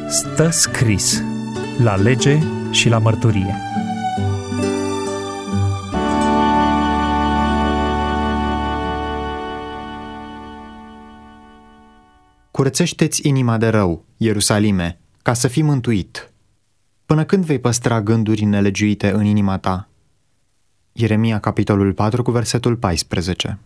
Stă scris la lege și la mărturie. Curățește-ți inima de rău, Ierusalime, ca să fii mântuit. Până când vei păstra gânduri nelegiuite în inima ta? Ieremia, capitolul 4, cu versetul 14.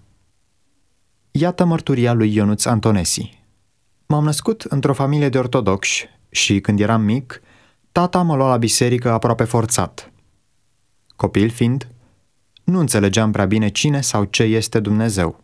Iată mărturia lui Ionuț Antonesi. M-am născut într-o familie de ortodocși și, când eram mic, tata mă lua la biserică aproape forțat. Copil fiind, nu înțelegeam prea bine cine sau ce este Dumnezeu.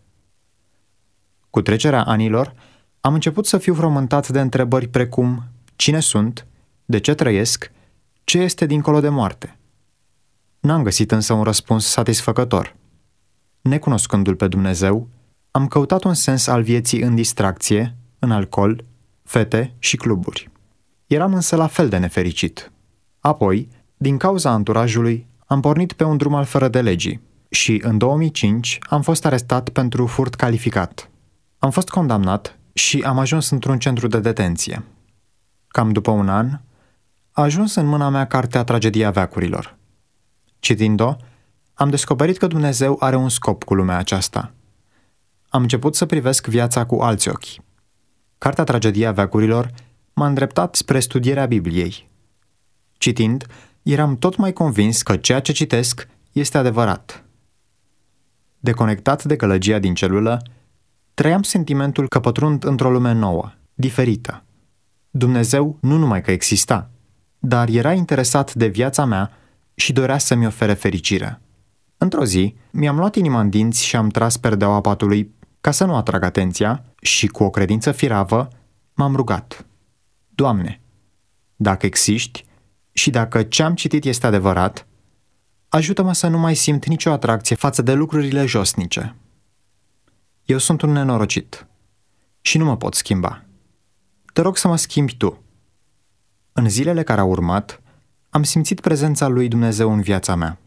Cu trecerea anilor, am început să fiu frământat de întrebări precum: cine sunt, de ce trăiesc, ce este dincolo de moarte. N-am găsit însă un răspuns satisfăcător. Necunoscându-L pe Dumnezeu, am căutat un sens al vieții în distracție, în alcool, fete și cluburi. Eram însă la fel de nefericit. Apoi, din cauza anturajului, am pornit pe un drum al fără de legii și, în 2005, am fost arestat pentru furt calificat. Am fost condamnat și am ajuns într-un centru de detenție. Cam după un an, a ajuns în mâna mea cartea Tragedia veacurilor. Citind-o, am descoperit că Dumnezeu are un scop cu lumea aceasta. Am început să privesc viața cu alți ochi. Cartea Tragedia veacurilor m-a îndreptat spre studierea Bibliei. Citind, eram tot mai convins că ceea ce citesc este adevărat. Deconectat de gălăgia din celulă, trăiam sentimentul că pătrund într-o lume nouă, diferită. Dumnezeu nu numai că exista, dar era interesat de viața mea și dorea să-mi ofere fericire. Într-o zi, mi-am luat inima în dinți și am tras perdeaua patului ca să nu atrag atenția și, cu o credință firavă, m-am rugat: Doamne, dacă existi și dacă ce-am citit este adevărat, ajută-mă să nu mai simt nicio atracție față de lucrurile josnice. Eu sunt un nenorocit și nu mă pot schimba. Te rog să mă schimbi Tu. În zilele care au urmat, am simțit prezența lui Dumnezeu în viața mea.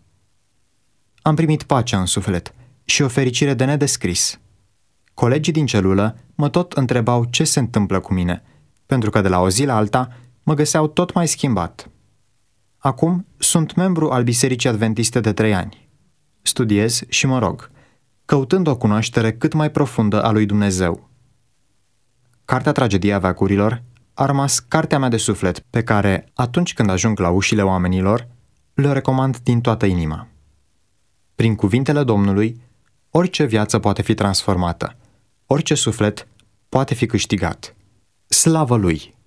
Am primit pace în suflet și o fericire de nedescris. Colegii din celulă mă tot întrebau ce se întâmplă cu mine, pentru că de la o zi la alta mă găseau tot mai schimbat. Acum sunt membru al Bisericii Adventiste de 3 ani. Studiez și mă rog, căutând o cunoaștere cât mai profundă a lui Dumnezeu. Cartea Tragedia veacurilor a rămas cartea mea de suflet, pe care, atunci când ajung la ușile oamenilor, le recomand din toată inima. Prin cuvintele Domnului, orice viață poate fi transformată, orice suflet poate fi câștigat. Slavă Lui!